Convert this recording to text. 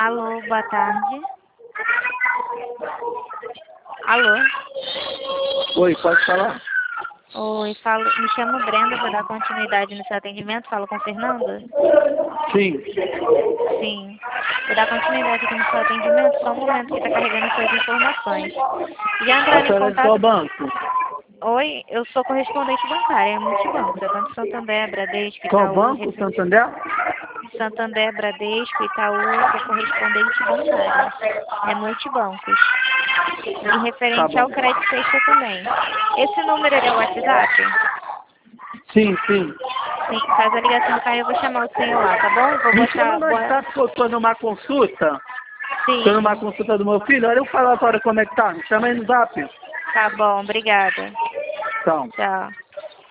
Alô, boa tarde. Alô? Oi, pode falar? Oi, me chamo Brenda, vou dar continuidade no seu atendimento. Falo com o Fernando? Sim. Sim. Vou dar continuidade aqui no seu atendimento, só um momento que está carregando suas informações. Já A entraram em senhora é de qual contato... banco? Oi, eu sou correspondente bancária, é multibanco, da Banco Santander, Bradesco, Qual Itaú, banco? Santander? Santander, Bradesco, Itaú, sou correspondente bancária. É multibancos. E Tá referente bom. ao crédito sexta também. Esse número ele é o WhatsApp? Sim, sim. Sim, caso a ligação caia, eu vou chamar o senhor lá, tá bom? Vou Me chama botar... no WhatsApp que eu tô numa consulta. Tô numa Sim, consulta do meu filho. Olha eu falar agora como é que tá. Me chama aí no zap. tá bom, obrigada. Então. Tchau.